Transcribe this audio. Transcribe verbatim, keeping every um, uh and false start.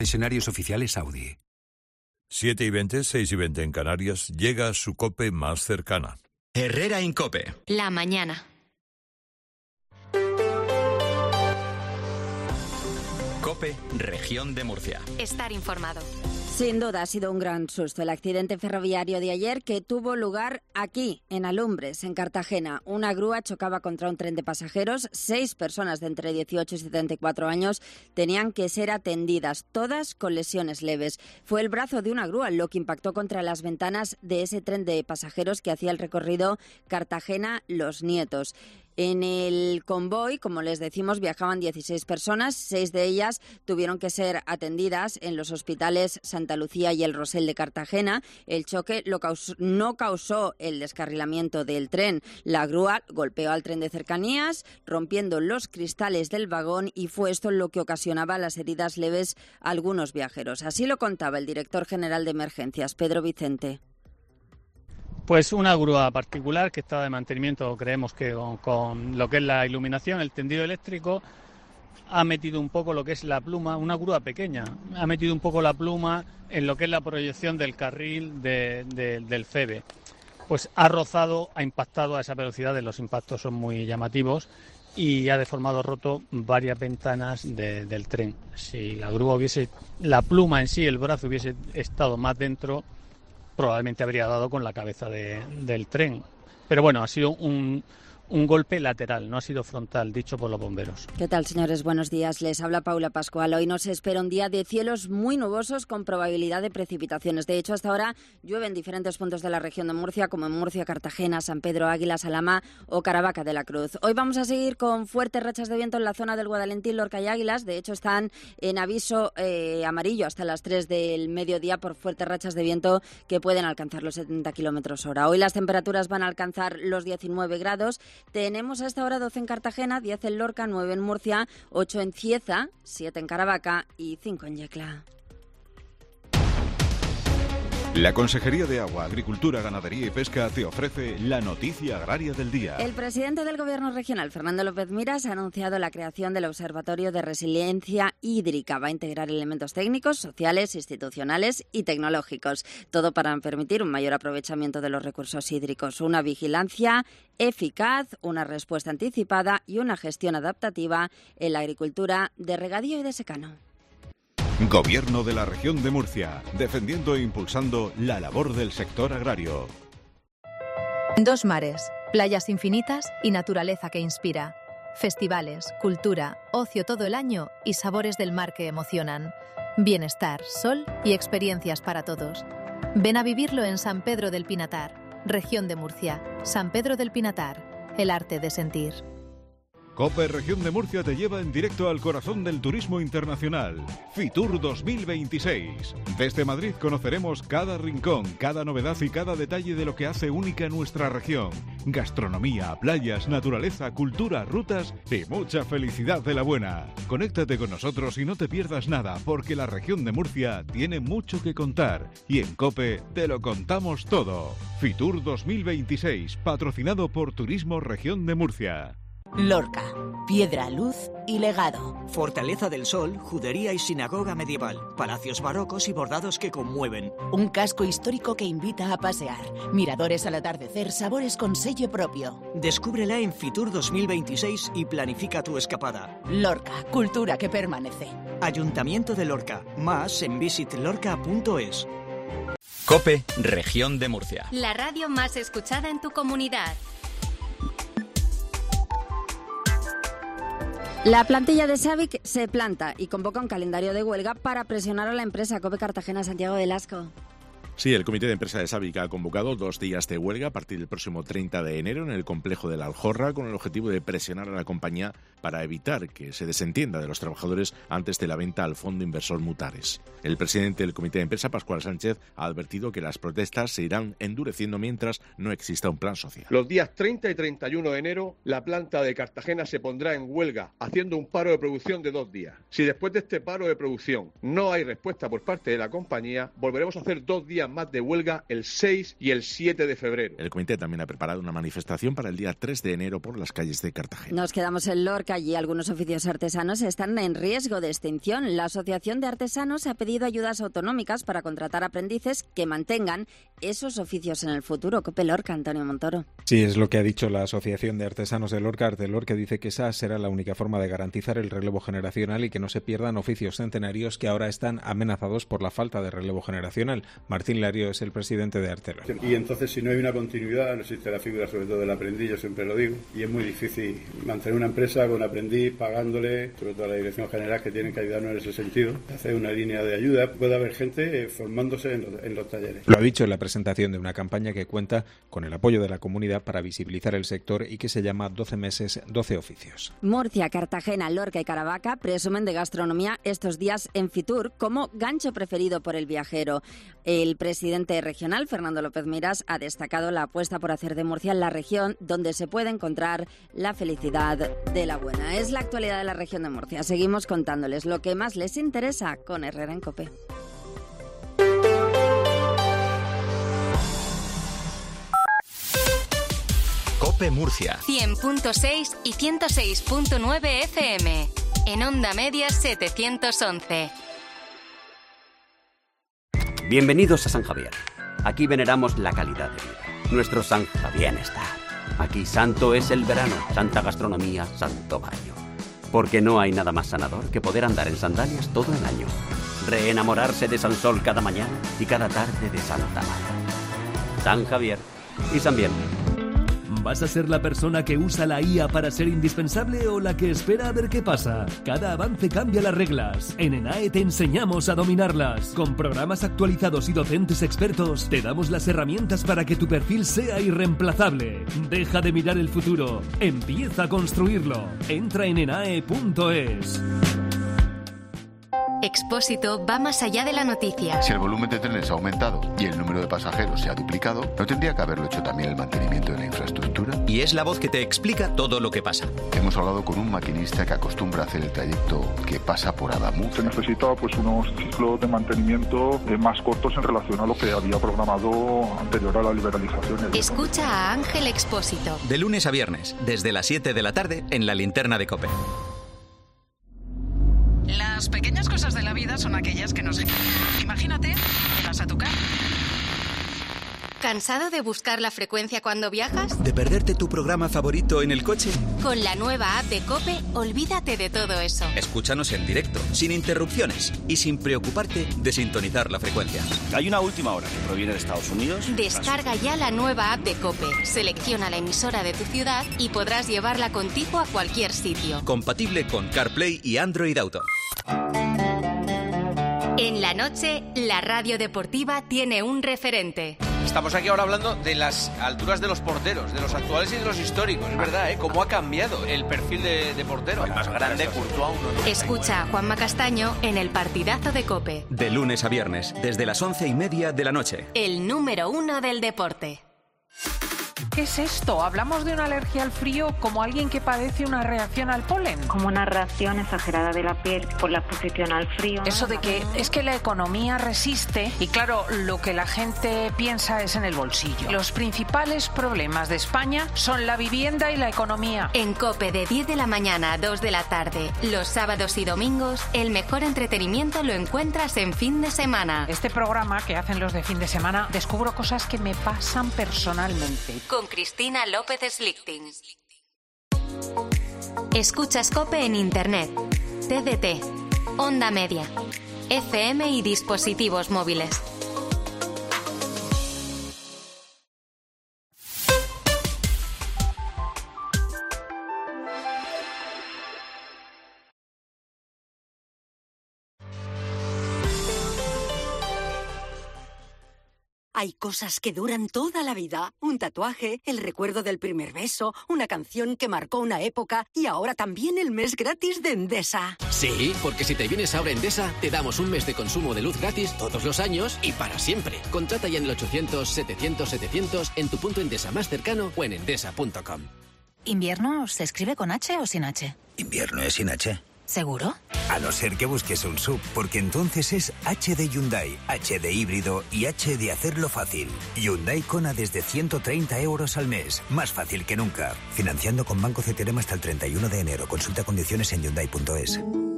Concesionarios oficiales Audi. siete y veinte, seis y veinte en Canarias, llega a su COPE más cercana. Herrera Incope. La mañana. COPE, Región de Murcia. Estar informado. Sin duda ha sido un gran susto el accidente ferroviario de ayer que tuvo lugar aquí, en Alumbres, en Cartagena. Una grúa chocaba contra un tren de pasajeros. Seis personas de entre dieciocho y setenta y cuatro años tenían que ser atendidas, todas con lesiones leves. Fue el brazo de una grúa lo que impactó contra las ventanas de ese tren de pasajeros que hacía el recorrido Cartagena-Los Nietos. En el convoy, como les decimos, viajaban dieciséis personas. Seis de ellas tuvieron que ser atendidas en los hospitales Santa Lucía y el Rosell de Cartagena. El choque lo causó, no causó el descarrilamiento del tren. La grúa golpeó al tren de cercanías, rompiendo los cristales del vagón, y fue esto lo que ocasionaba las heridas leves a algunos viajeros. Así lo contaba el director general de Emergencias, Pedro Vicente. Pues una grúa particular que estaba de mantenimiento, creemos que con, con lo que es la iluminación, el tendido eléctrico, ha metido un poco lo que es la pluma, una grúa pequeña, ha metido un poco la pluma en lo que es la proyección del carril de, de, del F E B E. Pues ha rozado, ha impactado a esa velocidad, los impactos son muy llamativos, y ha deformado, roto varias ventanas de, del tren. Si la grúa hubiese, la pluma en sí, el brazo hubiese estado más dentro, probablemente habría dado con la cabeza de, del tren. Pero bueno, ha sido un, un golpe lateral, no ha sido frontal, dicho por los bomberos. ¿Qué tal, señores? Buenos días. Les habla Paula Pascual. Hoy nos espera un día de cielos muy nubosos con probabilidad de precipitaciones. De hecho, hasta ahora llueve en diferentes puntos de la región de Murcia, como en Murcia, Cartagena, San Pedro, Águila, Salama o Caravaca de la Cruz. Hoy vamos a seguir con fuertes rachas de viento en la zona del Guadalentín, Lorca y Águilas. De hecho, están en aviso eh, amarillo hasta las tres del mediodía por fuertes rachas de viento que pueden alcanzar los setenta kilómetros hora. Hoy las temperaturas van a alcanzar los diecinueve grados. Tenemos a esta hora doce en Cartagena, diez en Lorca, nueve en Murcia, ocho en Cieza, siete en Caravaca y cinco en Yecla. La Consejería de Agua, Agricultura, Ganadería y Pesca te ofrece la noticia agraria del día. El presidente del Gobierno regional, Fernando López Miras, ha anunciado la creación del Observatorio de Resiliencia Hídrica. Va a integrar elementos técnicos, sociales, institucionales y tecnológicos. Todo para permitir un mayor aprovechamiento de los recursos hídricos, una vigilancia eficaz, una respuesta anticipada y una gestión adaptativa en la agricultura de regadío y de secano. Gobierno de la Región de Murcia, defendiendo e impulsando la labor del sector agrario. Dos mares, playas infinitas y naturaleza que inspira. Festivales, cultura, ocio todo el año y sabores del mar que emocionan. Bienestar, sol y experiencias para todos. Ven a vivirlo en San Pedro del Pinatar, Región de Murcia. San Pedro del Pinatar, el arte de sentir. COPE Región de Murcia te lleva en directo al corazón del turismo internacional. Fitur dos mil veintiséis. Desde Madrid conoceremos cada rincón, cada novedad y cada detalle de lo que hace única nuestra región. Gastronomía, playas, naturaleza, cultura, rutas y mucha felicidad de la buena. Conéctate con nosotros y no te pierdas nada, porque la Región de Murcia tiene mucho que contar y en COPE te lo contamos todo. Fitur dos mil veintiséis, patrocinado por Turismo Región de Murcia. Lorca, piedra, luz y legado. Fortaleza del Sol, judería y sinagoga medieval. Palacios barrocos y bordados que conmueven. Un casco histórico que invita a pasear. Miradores al atardecer, sabores con sello propio. Descúbrela en Fitur dos mil veintiséis y planifica tu escapada. Lorca, cultura que permanece. Ayuntamiento de Lorca. Más en visit lorca punto es. COPE, Región de Murcia. La radio más escuchada en tu comunidad. La plantilla de SABIC se planta y convoca un calendario de huelga para presionar a la empresa COPE Cartagena. Santiago Velasco. Sí, el Comité de Empresa de SABIC ha convocado dos días de huelga a partir del próximo treinta de enero en el complejo de la Aljorra, con el objetivo de presionar a la compañía para evitar que se desentienda de los trabajadores antes de la venta al fondo inversor Mutares. El presidente del Comité de Empresa, Pascual Sánchez, ha advertido que las protestas se irán endureciendo mientras no exista un plan social. Los días treinta y treinta y uno de enero, la planta de Cartagena se pondrá en huelga, haciendo un paro de producción de dos días. Si después de este paro de producción no hay respuesta por parte de la compañía, volveremos a hacer dos días más de huelga el seis y el siete de febrero. El comité también ha preparado una manifestación para el día tres de enero por las calles de Cartagena. Nos quedamos en Lorca. Allí algunos oficios artesanos están en riesgo de extinción. La Asociación de Artesanos ha pedido ayudas autonómicas para contratar aprendices que mantengan esos oficios en el futuro. Cope Lorca, Antonio Montoro. Sí, es lo que ha dicho la Asociación de Artesanos de Lorca, Artelor, que dice que esa será la única forma de garantizar el relevo generacional y que no se pierdan oficios centenarios que ahora están amenazados por la falta de relevo generacional. Martín Lario es el presidente de Artelor. Y entonces, si no hay una continuidad, no existe la figura sobre todo del aprendiz, yo siempre lo digo, y es muy difícil mantener una empresa con aprendiz, pagándole, sobre todo a la dirección general, que tienen que ayudarnos en ese sentido, hacer una línea de ayuda. Puede haber gente formándose en los, en los talleres. Lo ha dicho en la presentación de una campaña que cuenta con el apoyo de la comunidad para visibilizar el sector y que se llama doce meses, doce oficios. Murcia, Cartagena, Lorca y Caravaca presumen de gastronomía estos días en Fitur como gancho preferido por el viajero. El presidente regional, Fernando López Miras, ha destacado la apuesta por hacer de Murcia la región donde se puede encontrar la felicidad de la buena. Es la actualidad de la región de Murcia. Seguimos contándoles lo que más les interesa con Herrera en COPE. COPE Murcia. cien punto seis y ciento seis punto nueve F M. En onda media setecientos once. Bienvenidos a San Javier. Aquí veneramos la calidad de vida. Nuestro San Javier está. Aquí santo es el verano, santa gastronomía, santo baño. Porque no hay nada más sanador que poder andar en sandalias todo el año. Reenamorarse de San Sol cada mañana y cada tarde de Santa María. San Javier y San Bien. ¿Vas a ser la persona que usa la I A para ser indispensable o la que espera a ver qué pasa? Cada avance cambia las reglas. En ENAE te enseñamos a dominarlas. Con programas actualizados y docentes expertos, te damos las herramientas para que tu perfil sea irreemplazable. Deja de mirar el futuro. Empieza a construirlo. Entra en enae punto es. Expósito va más allá de la noticia. Si el volumen de trenes ha aumentado y el número de pasajeros se ha duplicado, ¿no tendría que haberlo hecho también el mantenimiento de la infraestructura? Y es la voz que te explica todo lo que pasa. Hemos hablado con un maquinista que acostumbra a hacer el trayecto que pasa por Adamuz. Se necesita pues unos ciclos de mantenimiento más cortos en relación a lo que había programado anterior a la liberalización. Escucha a Ángel Expósito. De lunes a viernes, desde las siete de la tarde, en la linterna de COPE. Las pequeñas cosas de la vida son aquellas que nos... Imagínate, llegas a tu casa. ¿Cansado de buscar la frecuencia cuando viajas? ¿De perderte tu programa favorito en el coche? Con la nueva app de COPE, olvídate de todo eso. Escúchanos en directo, sin interrupciones y sin preocuparte de sintonizar la frecuencia. Hay una última hora que proviene de Estados Unidos. Descarga ya la nueva app de COPE. Selecciona la emisora de tu ciudad y podrás llevarla contigo a cualquier sitio. Compatible con CarPlay y Android Auto. En la noche, la radio deportiva tiene un referente. Estamos aquí ahora hablando de las alturas de los porteros, de los actuales y de los históricos. Es verdad, ¿eh? Cómo ha cambiado el perfil de, de portero. El más grande, Courtois. Escucha a Juanma Castaño en el partidazo de COPE. De lunes a viernes, desde las once y media de la noche. El número uno del deporte. ¿Qué es esto? ¿Hablamos de una alergia al frío como alguien que padece una reacción al polen? Como una reacción exagerada de la piel por la exposición al frío. Eso de que es que la economía resiste y claro, lo que la gente piensa es en el bolsillo. Los principales problemas de España son la vivienda y la economía. En COPE de diez de la mañana a dos de la tarde, los sábados y domingos, el mejor entretenimiento lo encuentras en fin de semana. Este programa que hacen los de fin de semana, descubro cosas que me pasan personalmente. Con Cristina López Slichting. Escuchas COPE en Internet, T D T, Onda Media, F M y dispositivos móviles. Hay cosas que duran toda la vida. Un tatuaje, el recuerdo del primer beso, una canción que marcó una época y ahora también el mes gratis de Endesa. Sí, porque si te vienes ahora a Endesa, te damos un mes de consumo de luz gratis todos los años y para siempre. Contrata ya en el ochocientos, setecientos, setecientos en tu punto Endesa más cercano o en endesa punto com. ¿Invierno se escribe con H o sin H? Invierno es sin H. ¿Seguro? A no ser que busques un sub, porque entonces es H de Hyundai, H de híbrido y H de hacerlo fácil. Hyundai Kona desde ciento treinta euros al mes. Más fácil que nunca. Financiando con Banco C T R M hasta el treinta y uno de enero. Consulta condiciones en hyundai punto es.